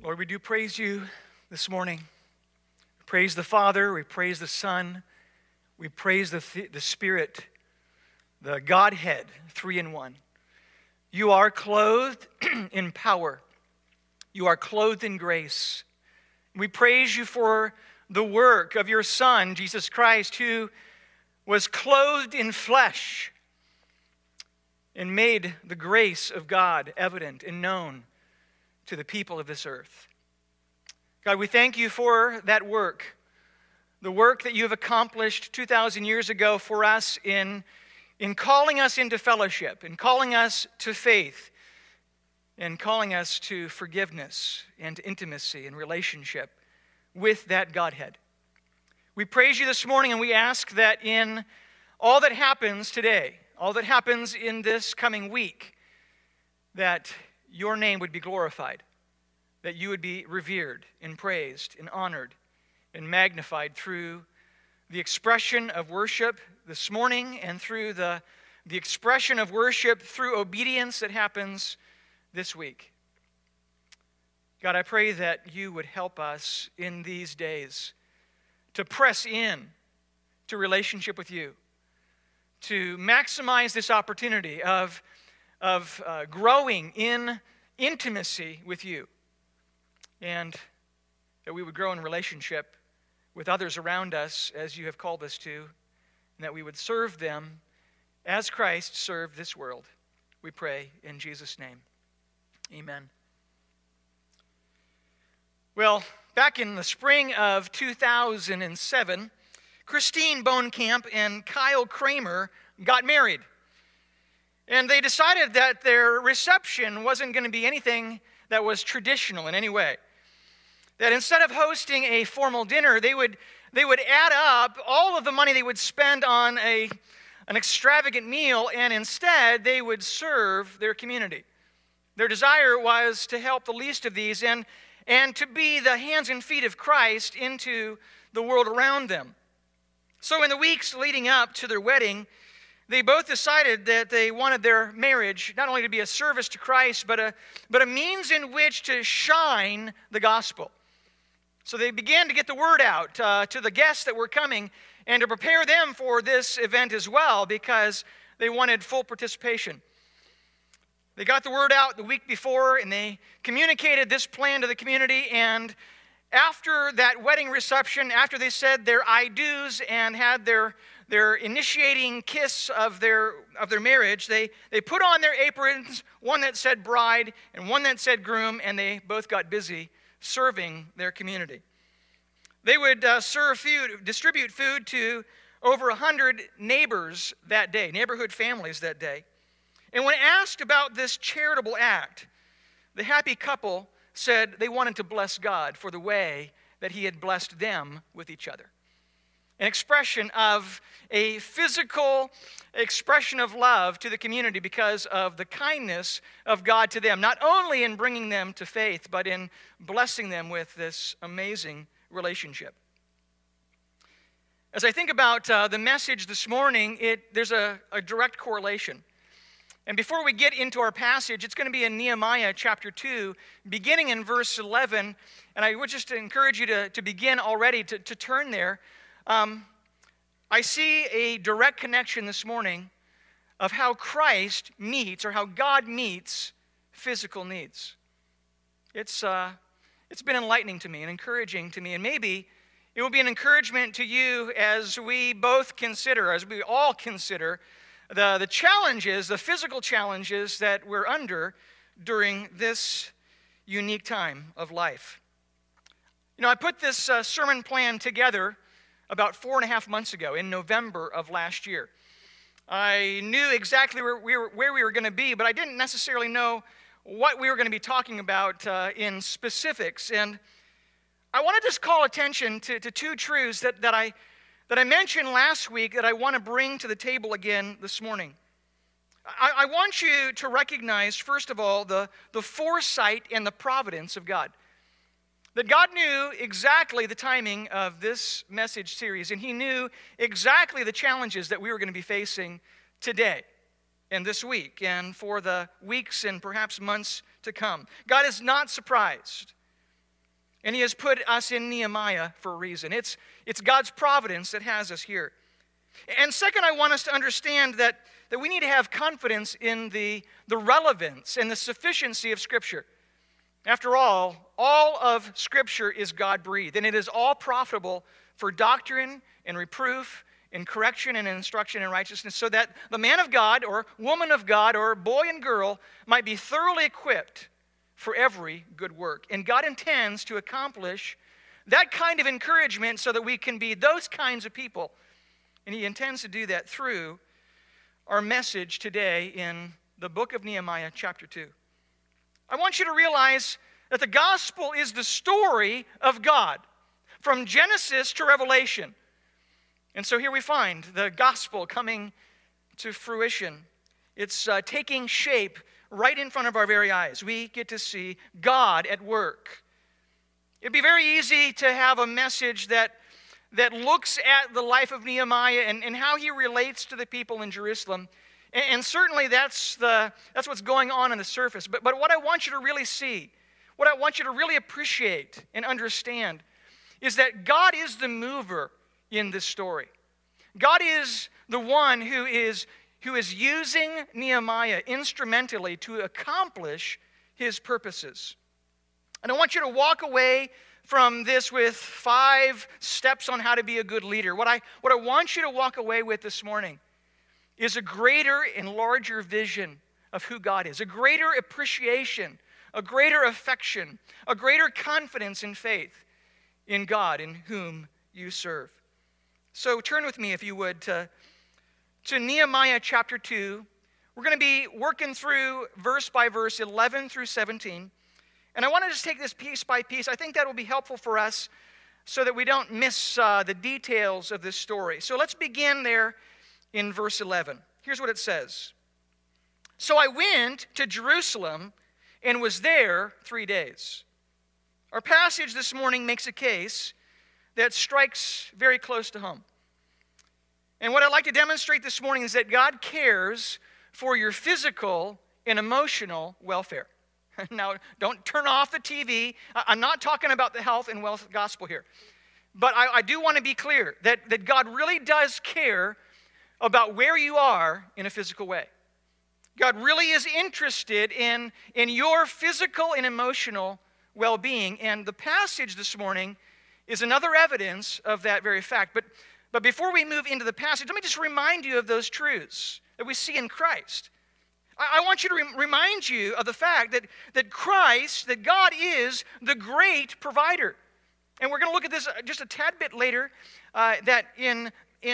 Lord, we do praise you this morning. We praise the Father, we praise the Son, we praise the Spirit, the Godhead, three in one. You are clothed in power. You are clothed in grace. We praise you for the work of your Son, Jesus Christ, who was clothed in flesh and made the grace of God evident and known to the people of this earth. God, we thank you for that work, the work that you have accomplished 2,000 years ago for us in calling us into fellowship, in calling us to faith, and calling us to forgiveness and to intimacy and relationship with that Godhead. We praise you this morning, and we ask that in all that happens today, all that happens in this coming week, that your name would be glorified, that you would be revered and praised and honored and magnified through the expression of worship this morning and through the expression of worship through obedience that happens this week. God, I pray that you would help us in these days to press in to relationship with you, to maximize this opportunity of growing in intimacy with you, and that we would grow in relationship with others around us as you have called us to, and that we would serve them as Christ served this world. We pray in Jesus' name. Amen. Well, back in the spring of 2007, Christine Bohnkamp and Kyle Kramer got married. And they decided that their reception wasn't going to be anything that was traditional in any way. That instead of hosting a formal dinner, they would add up all of the money they would spend on an extravagant meal, and instead they would serve their community. Their desire was to help the least of these and to be the hands and feet of Christ into the world around them. So in the weeks leading up to their wedding, they both decided that they wanted their marriage not only to be a service to Christ, but a means in which to shine the gospel. So they began to get the word out to the guests that were coming and to prepare them for this event as well, because they wanted full participation. They got the word out the week before, and they communicated this plan to the community, and after that wedding reception, after they said their I do's and had their initiating kiss of their marriage, they put on their aprons, one that said bride and one that said groom, and they both got busy serving their community. They would distribute food to over 100 neighbors that day, neighborhood families that day. And when asked about this charitable act, the happy couple said they wanted to bless God for the way that he had blessed them with each other. An expression of a physical expression of love to the community because of the kindness of God to them, not only in bringing them to faith, but in blessing them with this amazing relationship. As I think about the message this morning, there's a direct correlation. And before we get into our passage, it's going to be in Nehemiah chapter 2, beginning in verse 11. And I would just encourage you to begin already, to turn there. I see a direct connection this morning of how Christ meets, or how God meets, physical needs. It's been enlightening to me and encouraging to me. And maybe it will be an encouragement to you as we both consider, as we all consider, the challenges, the physical challenges that we're under during this unique time of life. You know, I put this sermon plan together about 4.5 months ago, in November of last year. I knew exactly where we were going to be, but I didn't necessarily know what we were going to be talking about in specifics. And I want to just call attention to two truths that I mentioned last week that I want to bring to the table again this morning. I want you to recognize, first of all, the foresight and the providence of God. That God knew exactly the timing of this message series, and he knew exactly the challenges that we were going to be facing today and this week and for the weeks and perhaps months to come. God is not surprised And he has put us in Nehemiah for a reason. It's God's providence that has us here. And second, I want us to understand that we need to have confidence in the relevance and the sufficiency of Scripture. After all of Scripture is God-breathed, and it is all profitable for doctrine and reproof and correction and instruction in righteousness, so that the man of God or woman of God or boy and girl might be thoroughly equipped for every good work. And God intends to accomplish that kind of encouragement so that we can be those kinds of people. And he intends to do that through our message today in the book of Nehemiah, chapter 2. I want you to realize that the gospel is the story of God from Genesis to Revelation. And so here we find the gospel coming to fruition. It's taking shape right in front of our very eyes. We get to see God at work. It'd be very easy to have a message that looks at the life of Nehemiah and how he relates to the people in Jerusalem. And certainly that's what's going on the surface. But what I want you to really see, what I want you to really appreciate and understand is that God is the mover in this story. God is the one who is using Nehemiah instrumentally to accomplish his purposes. And I want you to walk away from this with 5 steps on how to be a good leader. What I want you to walk away with this morning is a greater and larger vision of who God is, a greater appreciation, a greater affection, a greater confidence and faith in God in whom you serve. So turn with me, if you would, to Nehemiah chapter 2. We're going to be working through verse by verse, 11 through 17. And I want to just take this piece by piece. I think that will be helpful for us so that we don't miss the details of this story. So let's begin there in verse 11. Here's what it says. So I went to Jerusalem and was there 3 days. Our passage this morning makes a case that strikes very close to home. And what I'd like to demonstrate this morning is that God cares for your physical and emotional welfare. Now, don't turn off the TV. I'm not talking about the health and wealth gospel here. But I do want to be clear that God really does care about where you are in a physical way. God really is interested in your physical and emotional well-being. And the passage this morning is another evidence of that very fact. But before we move into the passage, let me just remind you of those truths that we see in Christ. I want you to remind you of the fact that Christ, that God is the great provider. And we're going to look at this just a tad bit later, that in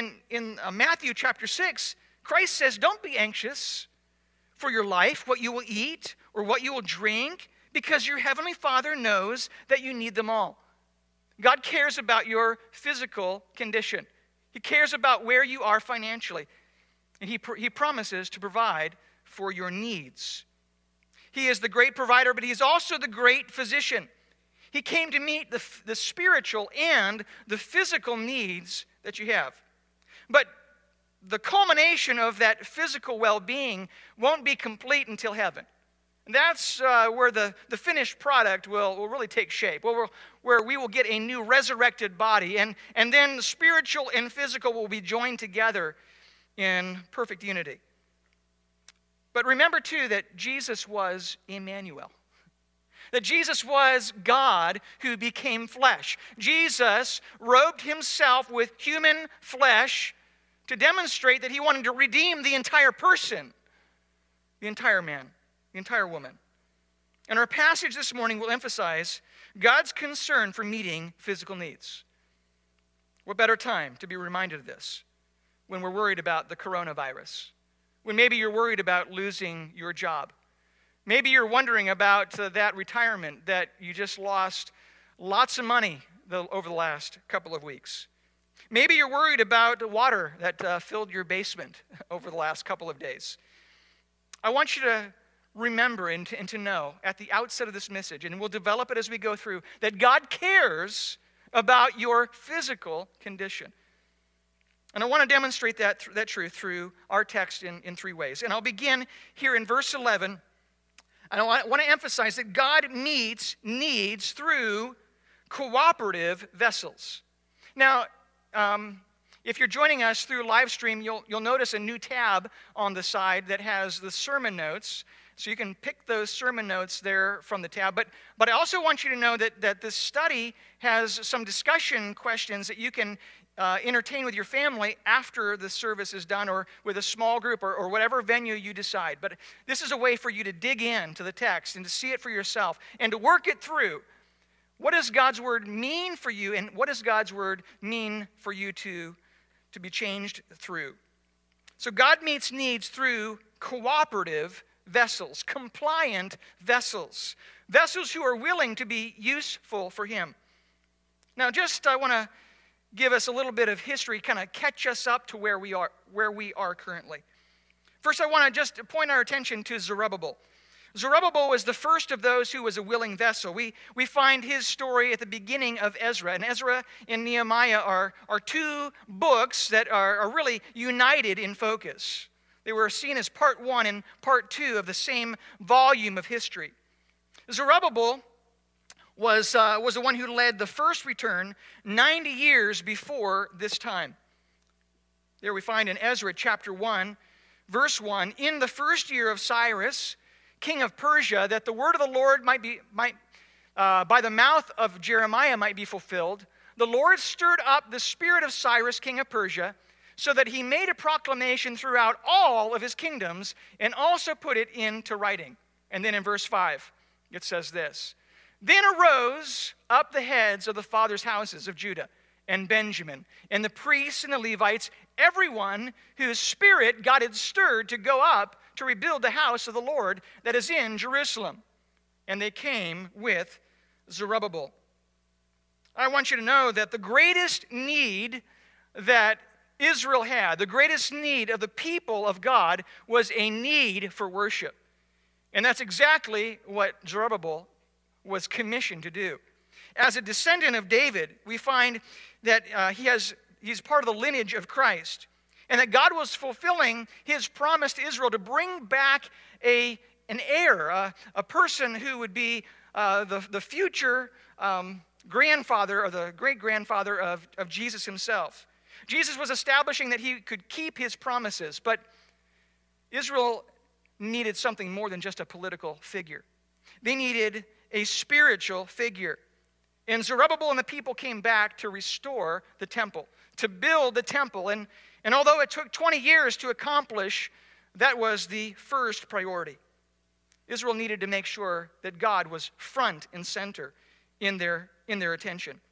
Matthew chapter 6, Christ says, don't be anxious for your life, what you will eat or what you will drink, because your heavenly Father knows that you need them all. God cares about your physical condition. He cares about where you are financially. And he promises to provide for your needs. He is the great provider, but he's also the great physician. He came to meet the spiritual and the physical needs that you have. But the culmination of that physical well-being won't be complete until heaven. And that's where the finished product will really take shape, where we will get a new resurrected body, and then the spiritual and physical will be joined together in perfect unity. But remember, too, that Jesus was Emmanuel. That Jesus was God who became flesh. Jesus robed himself with human flesh to demonstrate that he wanted to redeem the entire person, the entire man, the entire woman. And our passage this morning will emphasize God's concern for meeting physical needs. What better time to be reminded of this when we're worried about the coronavirus? When maybe you're worried about losing your job. Maybe you're wondering about that retirement that you just lost lots of money over the last couple of weeks. Maybe you're worried about the water that filled your basement over the last couple of days. I want you to remember and to know at the outset of this message, and we'll develop it as we go through, that God cares about your physical condition. And I want to demonstrate that truth through our text in 3 ways. And I'll begin here in verse 11. And I want to emphasize that God meets needs through cooperative vessels. Now, if you're joining us through live stream, you'll notice a new tab on the side that has the sermon notes. So you can pick those sermon notes there from the tab. But I also want you to know that this study has some discussion questions that you can entertain with your family after the service is done, or with a small group, or whatever venue you decide. But this is a way for you to dig into the text and to see it for yourself and to work it through. What does God's word mean for you, and what does God's word mean for you to be changed through? So God meets needs through cooperative vessels, compliant vessels, vessels who are willing to be useful for him. Now, I want to give us a little bit of history, kind of catch us up to where we are currently. First, I want to just point our attention to Zerubbabel. Zerubbabel was the first of those who was a willing vessel. We find his story at the beginning of Ezra. And Ezra and Nehemiah are two books that are really united in focus. They were seen as part one and part two of the same volume of history. Zerubbabel was the one who led the first return 90 years before this time. There we find in Ezra chapter 1, verse 1, "In the first year of Cyrus, king of Persia, that the word of the Lord might by the mouth of Jeremiah might be fulfilled, the Lord stirred up the spirit of Cyrus, king of Persia, so that he made a proclamation throughout all of his kingdoms, and also put it into writing." And then in verse 5, it says this, "Then arose up the heads of the fathers' houses of Judah and Benjamin, and the priests and the Levites, everyone whose spirit God had stirred to go up to rebuild the house of the Lord that is in Jerusalem. And they came with Zerubbabel." I want you to know that the greatest need that Israel had, the greatest need of the people of God, was a need for worship. And that's exactly what Zerubbabel was commissioned to do. As a descendant of David, we find that he's part of the lineage of Christ, and that God was fulfilling his promise to Israel to bring back an heir, a person who would be the future grandfather, or the great-grandfather of Jesus himself. Jesus was establishing that he could keep his promises, but Israel needed something more than just a political figure. They needed a spiritual figure. And Zerubbabel and the people came back to restore the temple, to build the temple. And although it took 20 years to accomplish, that was the first priority. Israel needed to make sure that God was front and center in their attention.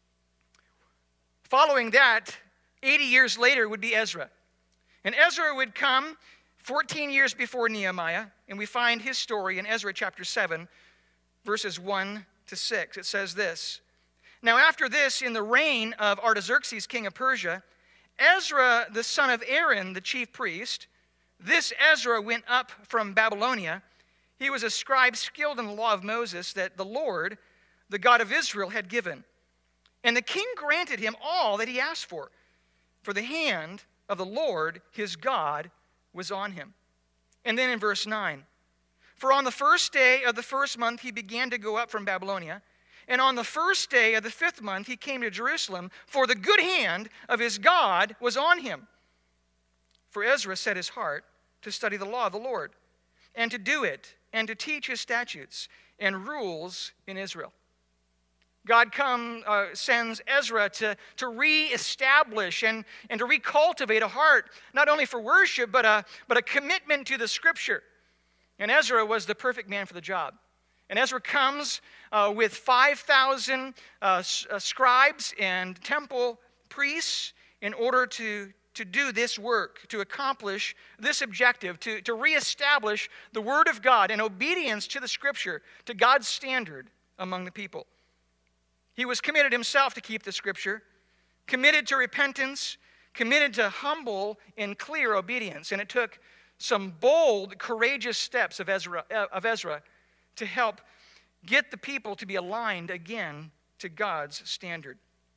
Following that, 80 years later would be Ezra. And Ezra would come 14 years before Nehemiah, and we find his story in Ezra chapter 7, verses 1 to 6. It says this, "Now after this, in the reign of Artaxerxes, king of Persia, Ezra, the son of Aaron, the chief priest, this Ezra went up from Babylonia. He was a scribe skilled in the law of Moses that the Lord, the God of Israel, had given. And the king granted him all that he asked for the hand of the Lord his God was on him." And then in verse 9, "For on the first day of the first month he began to go up from Babylonia, and on the first day of the 5th month he came to Jerusalem, for the good hand of his God was on him. For Ezra set his heart to study the law of the Lord, and to do it, and to teach his statutes and rules in Israel." God sends Ezra to reestablish and to recultivate a heart, not only for worship, but a commitment to the Scripture. And Ezra was the perfect man for the job. And Ezra comes with 5,000 scribes and temple priests in order to do this work, to accomplish this objective, to reestablish the Word of God in obedience to the Scripture, to God's standard among the people. He was committed himself to keep the Scripture, committed to repentance, committed to humble and clear obedience. And it took some bold, courageous steps of Ezra to help get the people to be aligned again to God's standard.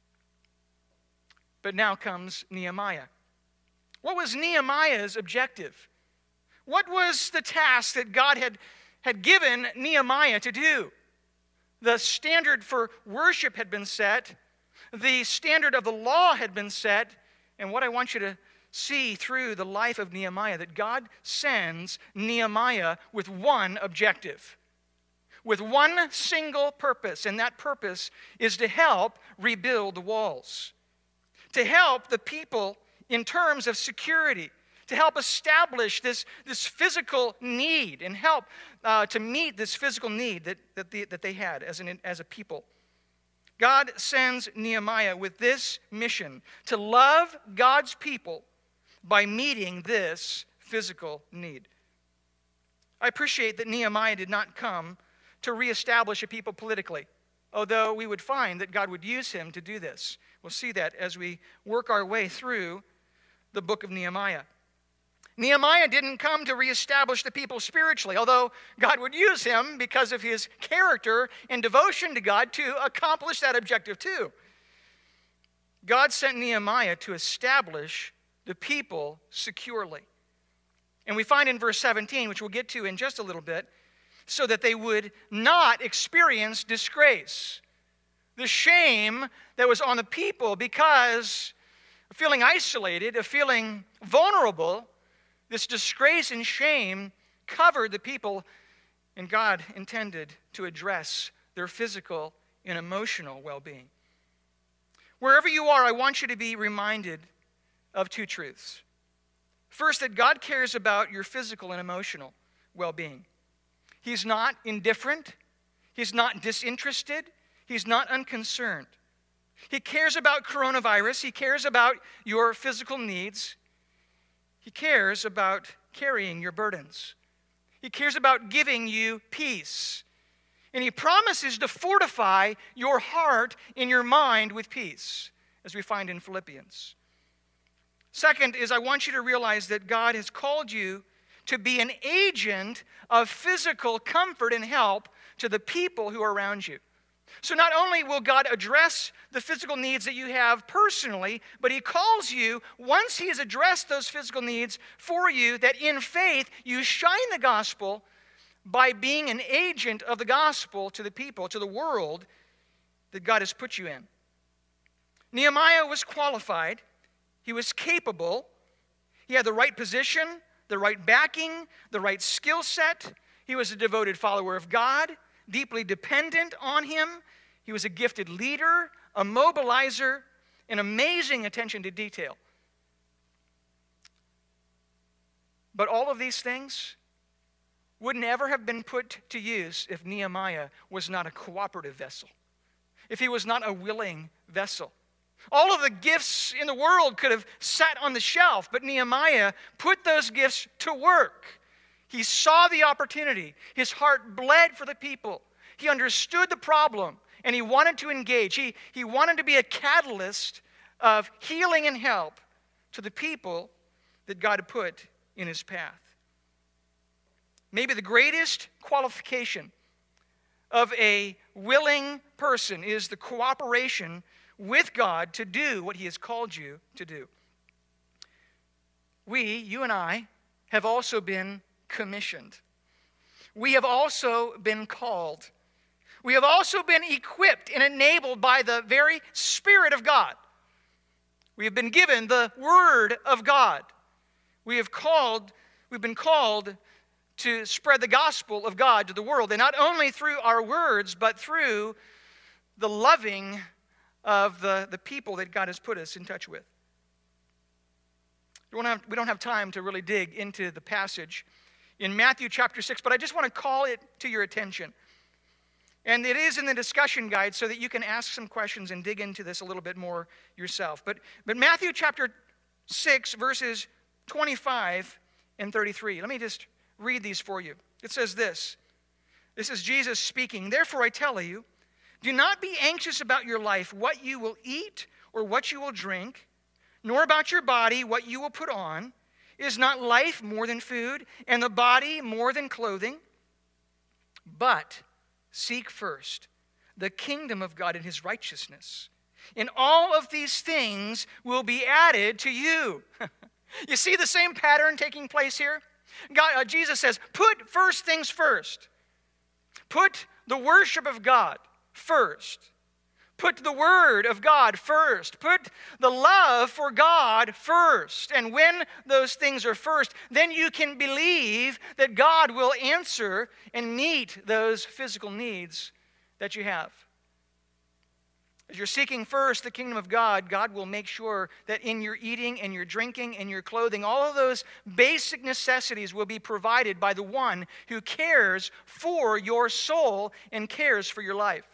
But now comes Nehemiah. What was Nehemiah's objective? What was the task that God had given Nehemiah to do? The standard for worship had been set. The standard of the law had been set. And what I want you to see through the life of Nehemiah, that God sends Nehemiah with one objective, with one single purpose, and that purpose is to help rebuild the walls, to help the people in terms of security, to help establish this physical need and help to meet this physical need that they had as a people. God sends Nehemiah with this mission, to love God's people by meeting this physical need. I appreciate that Nehemiah did not come to reestablish a people politically, although we would find that God would use him to do this. We'll see that as we work our way through the book of Nehemiah. Nehemiah didn't come to reestablish the people spiritually, although God would use him because of his character and devotion to God to accomplish that objective too. God sent Nehemiah to establish the people securely. And we find in verse 17, which we'll get to in just a little bit, so that they would not experience disgrace. The shame that was on the people because of feeling isolated, of feeling vulnerable, this disgrace and shame covered the people, and God intended to address their physical and emotional well-being. Wherever you are, I want you to be reminded of two truths. First, that God cares about your physical and emotional well-being. He's not indifferent. He's not disinterested. He's not unconcerned. He cares about coronavirus. He cares about your physical needs. He cares about carrying your burdens. He cares about giving you peace. And he promises to fortify your heart and your mind with peace, as we find in Philippians. Second is, I want you to realize that God has called you to be an agent of physical comfort and help to the people who are around you. So not only will God address the physical needs that you have personally, but he calls you, once he has addressed those physical needs for you, that in faith you shine the gospel by being an agent of the gospel to the people, to the world that God has put you in. Nehemiah was qualified. He was capable. He had the right position, the right backing, the right skill set. He was a devoted follower of God, deeply dependent on him. He was a gifted leader, a mobilizer, an amazing attention to detail. But all of these things would never have been put to use if Nehemiah was not a cooperative vessel, if he was not a willing vessel. All of the gifts in the world could have sat on the shelf, but Nehemiah put those gifts to work. He saw the opportunity. His heart bled for the people. He understood the problem, and he wanted to engage. He wanted to be a catalyst of healing and help to the people that God had put in his path. Maybe the greatest qualification of a willing person is the cooperation with God to do what he has called you to do. You and I, have also been commissioned. We have also been called. We have also been equipped and enabled by the very Spirit of God. We have been given the Word of God. We've been called to spread the gospel of God to the world, and not only through our words, but through the loving of the people that God has put us in touch with. We don't have time to really dig into the passage in Matthew chapter 6, but I just want to call it to your attention. And it is in the discussion guide so that you can ask some questions and dig into this a little bit more yourself. But Matthew chapter 6, verses 25 and 33. Let me just read these for you. It says this. This is Jesus speaking. Therefore I tell you, do not be anxious about your life, what you will eat or what you will drink, nor about your body, what you will put on. Is not life more than food, and the body more than clothing? But seek first the kingdom of God and his righteousness, and all of these things will be added to you. You see the same pattern taking place here? Jesus says, put first things first. Put the worship of God first. Put the Word of God first. Put the love for God first. And when those things are first, then you can believe that God will answer and meet those physical needs that you have. As you're seeking first the kingdom of God, God will make sure that in your eating and your drinking and your clothing, all of those basic necessities will be provided by the one who cares for your soul and cares for your life.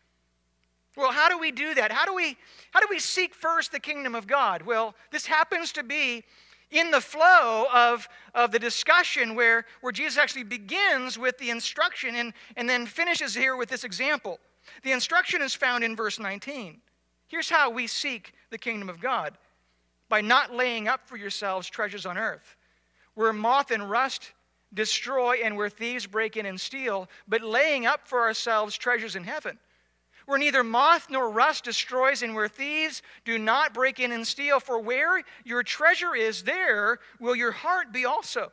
Well, how do we do that? How do we seek first the kingdom of God? Well, this happens to be in the flow of the discussion where Jesus actually begins with the instruction and then finishes here with this example. The instruction is found in verse 19. Here's how we seek the kingdom of God: by not laying up for yourselves treasures on earth, where moth and rust destroy and where thieves break in and steal, but laying up for ourselves treasures in heaven, where neither moth nor rust destroys and where thieves do not break in and steal. For where your treasure is, there will your heart be also.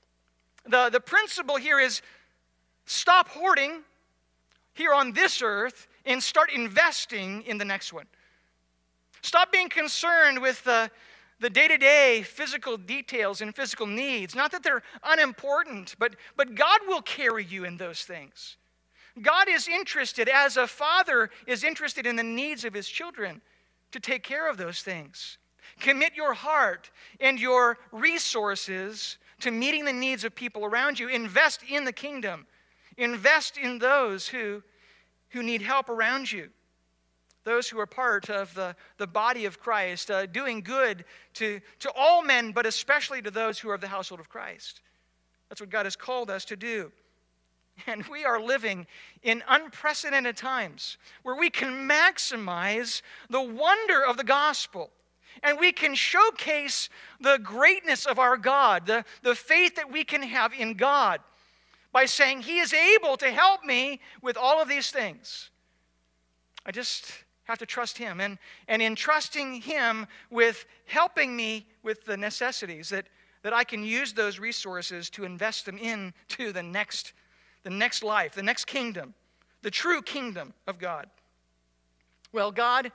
The principle here is stop hoarding here on this earth and start investing in the next one. Stop being concerned with the day-to-day physical details and physical needs. Not that they're unimportant, but God will carry you in those things. God is interested, as a father is interested in the needs of his children, to take care of those things. Commit your heart and your resources to meeting the needs of people around you. Invest in the kingdom. Invest in those who need help around you. Those who are part of the body of Christ, doing good to all men, but especially to those who are of the household of Christ. That's what God has called us to do. And we are living in unprecedented times where we can maximize the wonder of the gospel. And we can showcase the greatness of our God, the faith that we can have in God, by saying He is able to help me with all of these things. I just have to trust Him. And in trusting Him with helping me with the necessities, that I can use those resources to invest them into the next life, the next kingdom, the true kingdom of God. Well, God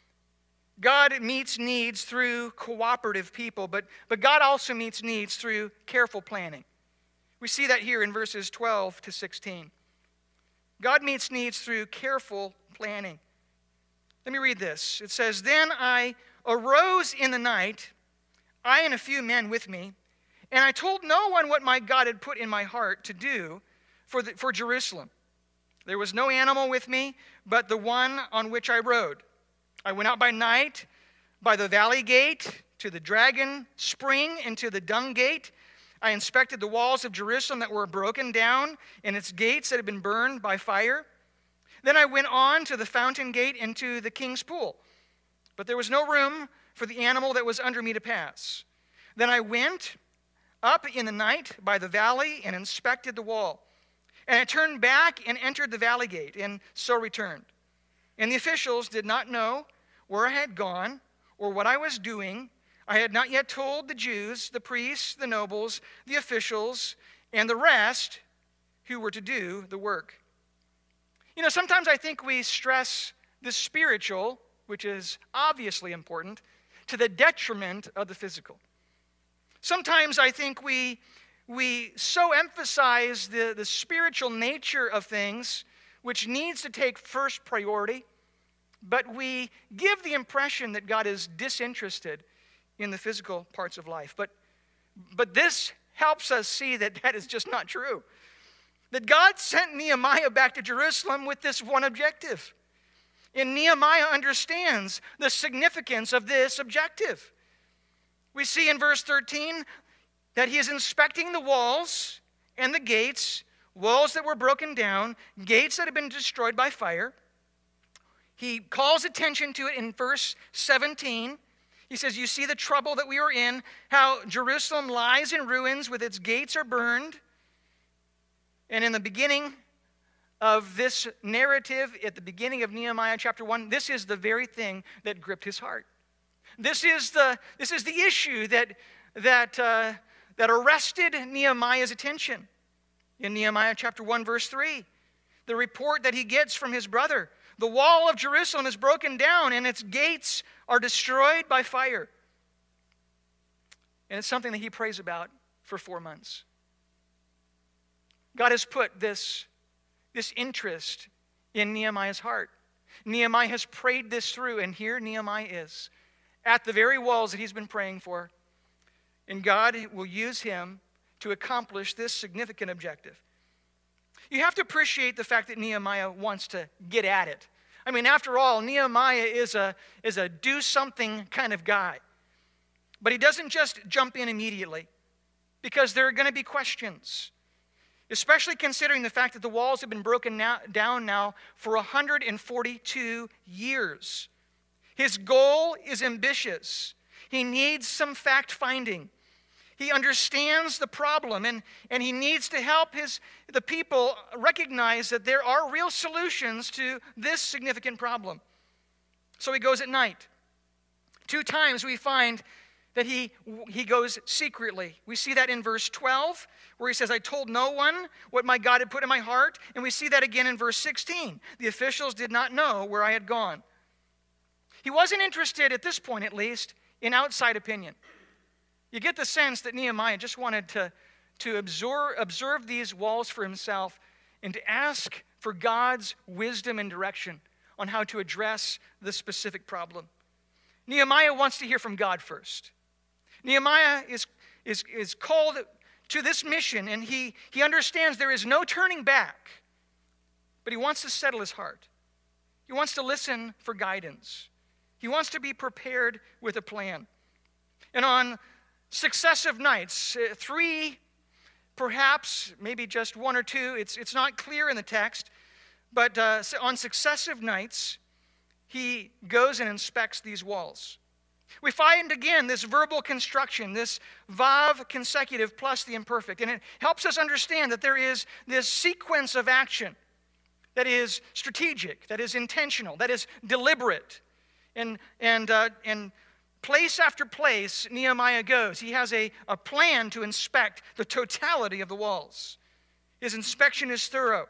meets needs through cooperative people, but God also meets needs through careful planning. We see that here in verses 12 to 16. God meets needs through careful planning. Let me read this. It says, "Then I arose in the night, I and a few men with me, and I told no one what my God had put in my heart to do for Jerusalem. There was no animal with me, but the one on which I rode. I went out by night by the valley gate to the dragon spring and to the dung gate. I inspected the walls of Jerusalem that were broken down and its gates that had been burned by fire. Then I went on to the fountain gate and to the king's pool, but there was no room for the animal that was under me to pass. Then I went up in the night by the valley and inspected the wall. And I turned back and entered the valley gate, and so returned. And the officials did not know where I had gone or what I was doing. I had not yet told the Jews, the priests, the nobles, the officials, and the rest who were to do the work." You know, sometimes I think we stress the spiritual, which is obviously important, to the detriment of the physical. Sometimes I think we so emphasize the spiritual nature of things, which needs to take first priority, but we give the impression that God is disinterested in the physical parts of life. But this helps us see that that is just not true. That God sent Nehemiah back to Jerusalem with this one objective. And Nehemiah understands the significance of this objective. We see in verse 13 that he is inspecting the walls and the gates, walls that were broken down, gates that had been destroyed by fire. He calls attention to it in verse 17. He says, "You see the trouble that we are in, how Jerusalem lies in ruins with its gates are burned." And in the beginning of this narrative, at the beginning of Nehemiah chapter 1, this is the very thing that gripped his heart. This is the issue that arrested Nehemiah's attention. In Nehemiah chapter 1, verse 3, the report that he gets from his brother. The wall of Jerusalem is broken down and its gates are destroyed by fire. And it's something that he prays about for 4 months. God has put this interest in Nehemiah's heart. Nehemiah has prayed this through, and here Nehemiah is at the very walls that he's been praying for. And God will use him to accomplish this significant objective. You have to appreciate the fact that Nehemiah wants to get at it. I mean, after all, Nehemiah is a do-something kind of guy. But he doesn't just jump in immediately, because there are going to be questions, especially considering the fact that the walls have been broken down now for 142 years. His goal is ambitious. He needs some fact-finding. He understands the problem, and he needs to help the people recognize that there are real solutions to this significant problem. So he goes at night. 2 times we find that he goes secretly. We see that in verse 12, where he says, I told no one what my God had put in my heart. And we see that again in verse 16. The officials did not know where I had gone. He wasn't interested, at this point at least, in outside opinion. You get the sense that Nehemiah just wanted to observe these walls for himself and to ask for God's wisdom and direction on how to address the specific problem. Nehemiah wants to hear from God first. Nehemiah is called to this mission, and he understands there is no turning back, but he wants to settle his heart. He wants to listen for guidance. He wants to be prepared with a plan. And on successive nights, 3, perhaps, maybe just 1 or 2, it's not clear in the text, but on successive nights, he goes and inspects these walls. We find again this verbal construction, this vav consecutive plus the imperfect, and it helps us understand that there is this sequence of action that is strategic, that is intentional, that is deliberate, and place after place Nehemiah goes. He has a plan to inspect the totality of the walls. His inspection is thorough.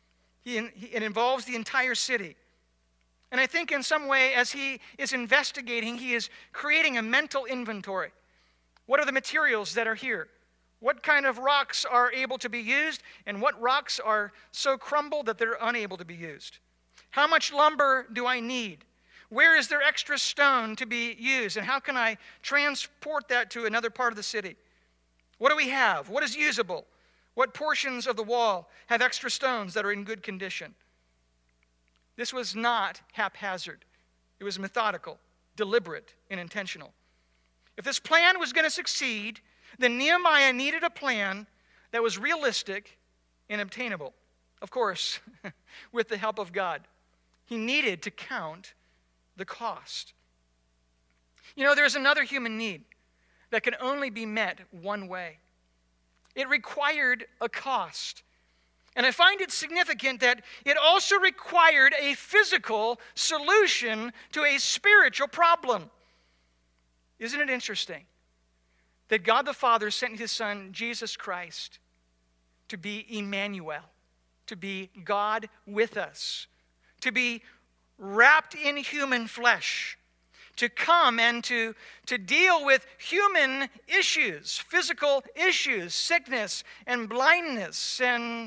It involves the entire city. And I think in some way, as he is investigating, he is creating a mental inventory. What are the materials that are here? What kind of rocks are able to be used? And what rocks are so crumbled that they're unable to be used? How much lumber do I need? Where is there extra stone to be used? And how can I transport that to another part of the city? What do we have? What is usable? What portions of the wall have extra stones that are in good condition? This was not haphazard. It was methodical, deliberate, and intentional. If this plan was going to succeed, then Nehemiah needed a plan that was realistic and obtainable. Of course, with the help of God. He needed to count the cost. You know, there's another human need that can only be met one way. It required a cost. And I find it significant that it also required a physical solution to a spiritual problem. Isn't it interesting that God the Father sent his Son, Jesus Christ, to be Emmanuel, to be God with us, to be wrapped in human flesh, to come and to deal with human issues, physical issues, sickness and blindness and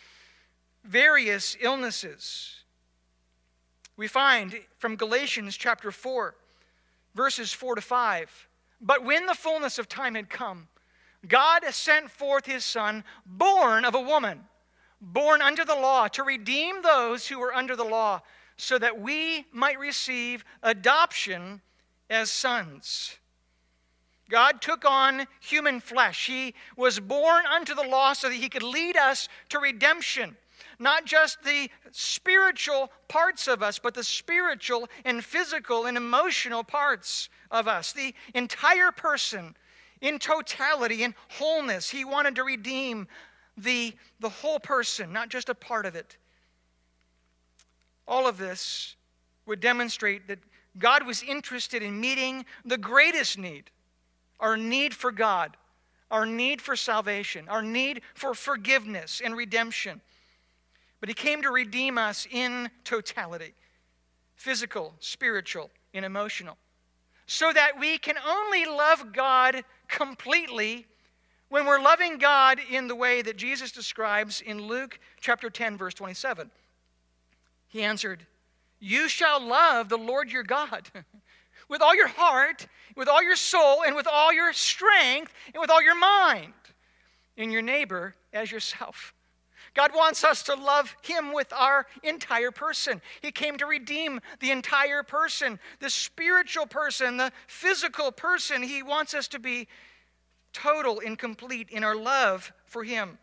various illnesses. We find from Galatians chapter 4, verses 4 to 5, but when the fullness of time had come, God sent forth his Son, born of a woman, born under the law, to redeem those who were under the law, so that we might receive adoption as sons. God took on human flesh. He was born unto the law so that he could lead us to redemption. Not just the spiritual parts of us, but the spiritual and physical and emotional parts of us. The entire person in totality, in wholeness. He wanted to redeem the whole person, not just a part of it. All of this would demonstrate that God was interested in meeting the greatest need, our need for God, our need for salvation, our need for forgiveness and redemption. but he came to redeem us in totality, physical, spiritual, and emotional, so that we can only love God completely when we're loving God in the way that Jesus describes in Luke chapter 10, verse 27. He answered, "You shall love the Lord your God with all your heart, with all your soul, and with all your strength, and with all your mind, and your neighbor as yourself." God wants us to love him with our entire person. He came to redeem the entire person, the spiritual person, the physical person. He wants us to be total and complete in our love for him.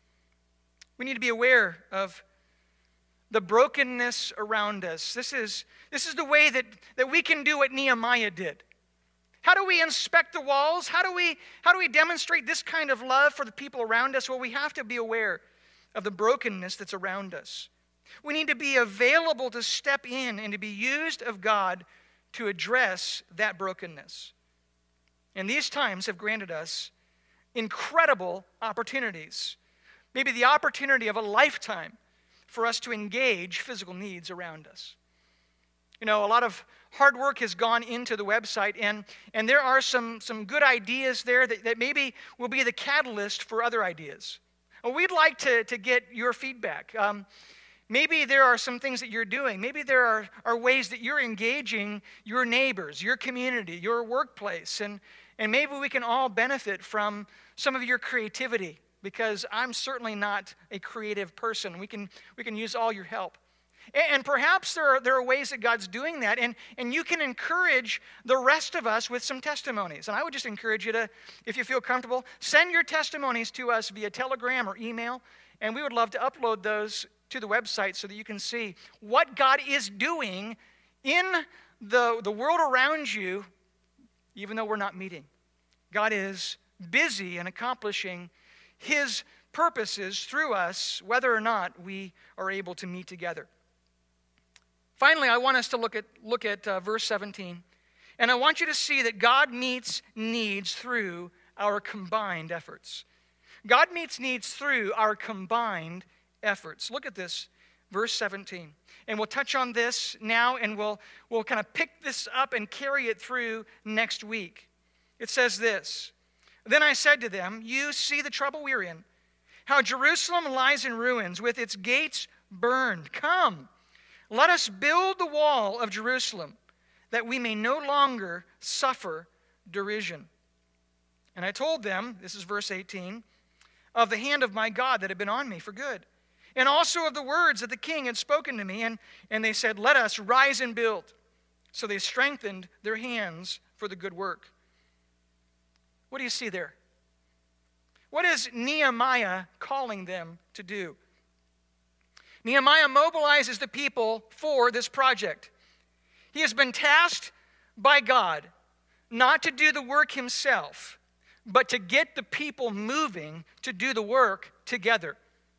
We need to be aware of the brokenness around us. This is the way that we can do what Nehemiah did. How do we inspect the walls? How do we demonstrate this kind of love for the people around us? Well, we have to be aware of the brokenness that's around us. We need to be available to step in and to be used of God to address that brokenness. And these times have granted us incredible opportunities, maybe the opportunity of a lifetime for us to engage physical needs around us. You know, a lot of hard work has gone into the website, and there are some good ideas there that maybe will be the catalyst for other ideas. Well, we'd like to get your feedback. Maybe there are some things that you're doing. Maybe there are ways that you're engaging your neighbors, your community, your workplace, and maybe we can all benefit from some of your creativity, because I'm certainly not a creative person. We can use all your help. And perhaps there are ways that God's doing that, and you can encourage the rest of us with some testimonies. And I would just encourage you to, if you feel comfortable, send your testimonies to us via telegram or email, and we would love to upload those to the website so that you can see what God is doing in the world around you, even though we're not meeting. God is busy in accomplishing his purposes through us, whether or not we are able to meet together. Finally, I want us to look at verse 17, and I want you to see that God meets needs through our combined efforts. God meets needs through our combined efforts. Look at this, verse 17. And we'll touch on this now, and we'll kind of pick this up and carry it through next week. It says this, "Then I said to them, you see the trouble we're in, how Jerusalem lies in ruins with its gates burned. Come, let us build the wall of Jerusalem, that we may no longer suffer derision. And I told them," this is verse 18, "of the hand of my God that had been on me for good, and also of the words that the king had spoken to me. And they said, let us rise and build. So they strengthened their hands for the good work." What do you see there? What is Nehemiah calling them to do? Nehemiah mobilizes the people for this project. He has been tasked by God not to do the work himself, but to get the people moving to do the work together.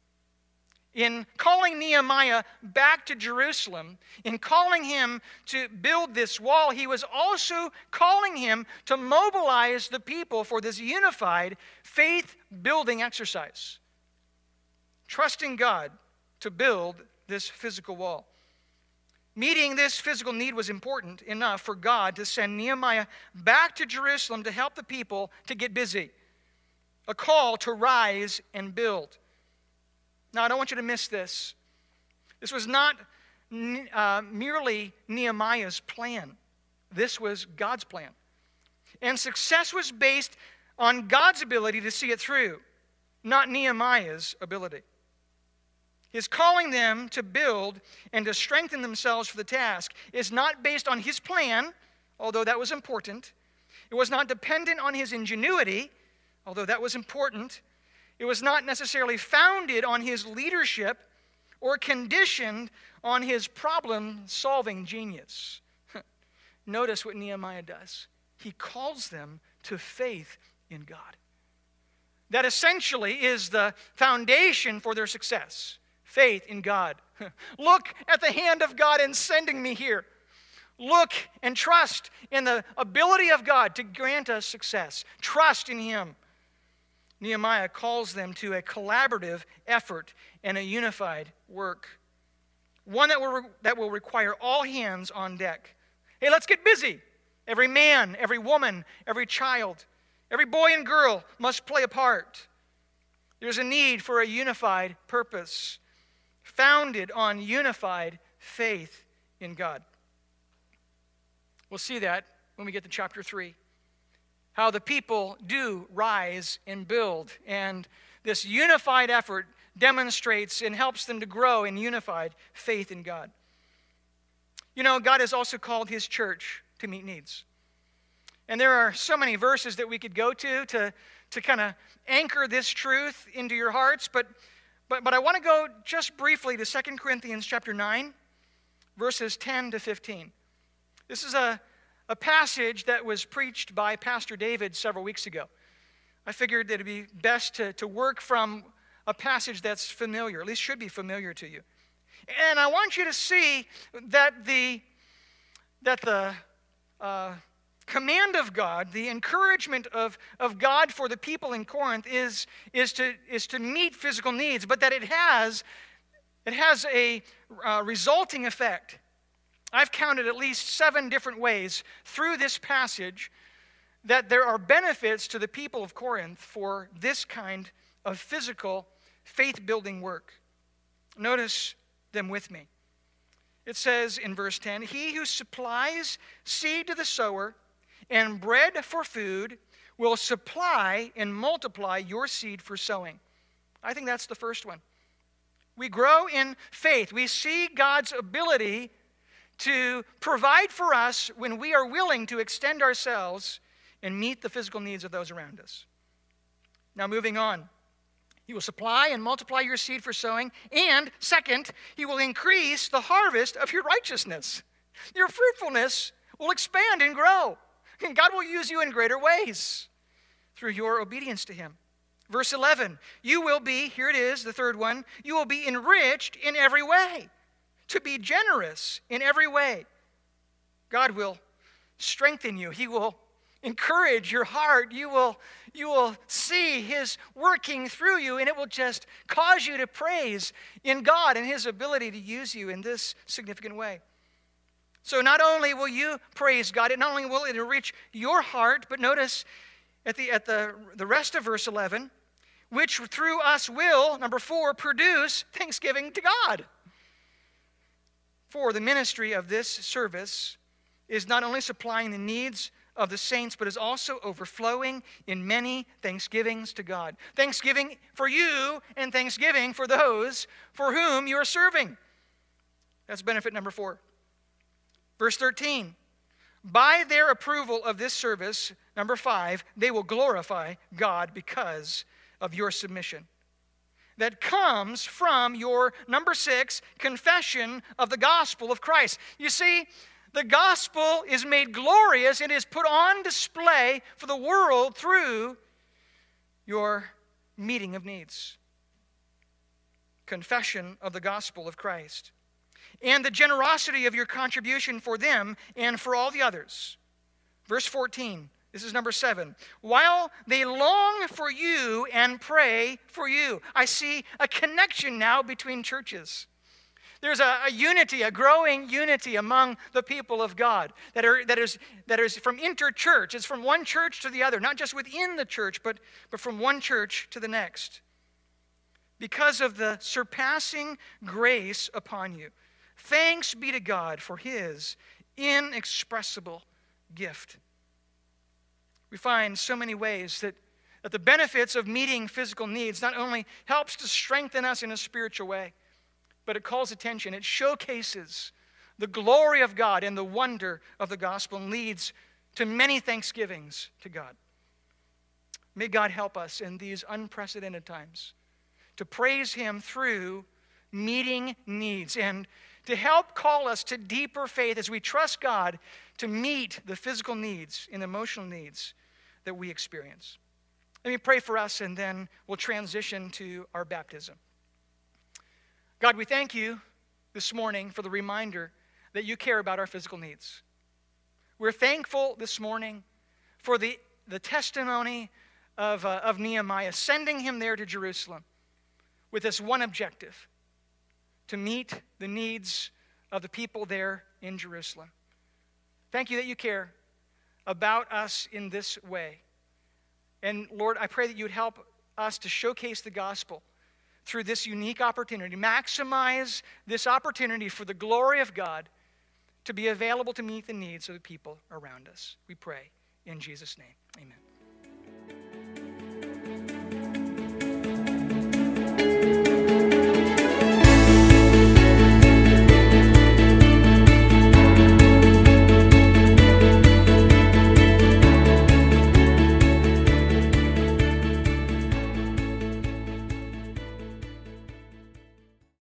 In calling Nehemiah back to Jerusalem, in calling him to build this wall, he was also calling him to mobilize the people for this unified faith-building exercise, trusting God to build this physical wall. Meeting this physical need was important enough for God to send Nehemiah back to Jerusalem to help the people to get busy. A call to rise and build. Now, I don't want you to miss this. This was not merely Nehemiah's plan. This was God's plan. And success was based on God's ability to see it through, not Nehemiah's ability. His calling them to build and to strengthen themselves for the task is not based on his plan, although that was important. It was not dependent on his ingenuity, although that was important. It was not necessarily founded on his leadership or conditioned on his problem-solving genius. Notice what Nehemiah does. He calls them to faith in God. That essentially is the foundation for their success. Faith in God. Look at the hand of God in sending me here. Look and trust in the ability of God to grant us success. Trust in him. Nehemiah calls them to a collaborative effort and a unified work. One that will require all hands on deck. Hey, let's get busy. Every man, every woman, every child, every boy and girl must play a part. There's a need for a unified purpose, founded on unified faith in God. We'll see that when we get to chapter 3. How the people do rise and build, and this unified effort demonstrates and helps them to grow in unified faith in God. You know, God has also called his church to meet needs. And there are so many verses that we could go to kind of anchor this truth into your hearts, but I want to go just briefly to 2 Corinthians chapter 9, verses 10 to 15. This is a passage that was preached by Pastor David several weeks ago. I figured that it'd be best to work from a passage that's familiar, at least should be familiar to you. And I want you to see that the command of God, the encouragement of God for the people in Corinth is to meet physical needs, but that it has a resulting effect. I've counted at least 7 different ways through this passage that there are benefits to the people of Corinth for this kind of physical faith-building work. Notice them with me. It says in verse 10, "He who supplies seed to the sower and bread for food will supply and multiply your seed for sowing." I think that's the first one. We grow in faith. We see God's ability to provide for us when we are willing to extend ourselves and meet the physical needs of those around us. Now, moving on. He will supply and multiply your seed for sowing. And second, he will increase the harvest of your righteousness. Your fruitfulness will expand and grow. And God will use you in greater ways through your obedience to him. Verse 11, you will be, here it is, the third one, you will be enriched in every way, to be generous in every way. God will strengthen you. He will encourage your heart. You will see his working through you, and it will just cause you to praise in God and his ability to use you in this significant way. So not only will you praise God, not only will it enrich your heart, but notice at the rest of verse 11, which through us will, number 4, produce thanksgiving to God. For the ministry of this service is not only supplying the needs of the saints, but is also overflowing in many thanksgivings to God. Thanksgiving for you and thanksgiving for those for whom you are serving. That's benefit number 4. Verse 13. By their approval of this service, number 5, they will glorify God because of your submission. That comes from your, number 6, confession of the gospel of Christ. You see, the gospel is made glorious and is put on display for the world through your meeting of needs. Confession of the gospel of Christ. And the generosity of your contribution for them and for all the others. Verse 14, this is number 7. While they long for you and pray for you. I see a connection now between churches. There's a unity, a growing unity among the people of God that is from interchurch. It's from one church to the other, not just within the church, but from one church to the next. Because of the surpassing grace upon you. Thanks be to God for his inexpressible gift. We find so many ways that the benefits of meeting physical needs not only helps to strengthen us in a spiritual way, but it calls attention. It showcases the glory of God and the wonder of the gospel and leads to many thanksgivings to God. May God help us in these unprecedented times to praise him through meeting needs and to help call us to deeper faith as we trust God to meet the physical needs and emotional needs that we experience. Let me pray for us, and then we'll transition to our baptism. God, we thank you this morning for the reminder that you care about our physical needs. We're thankful this morning for the testimony of Nehemiah, sending him there to Jerusalem with this one objective: to meet the needs of the people there in Jerusalem. Thank you that you care about us in this way. And Lord, I pray that you would help us to showcase the gospel through this unique opportunity. Maximize this opportunity for the glory of God to be available to meet the needs of the people around us. We pray in Jesus' name. Amen.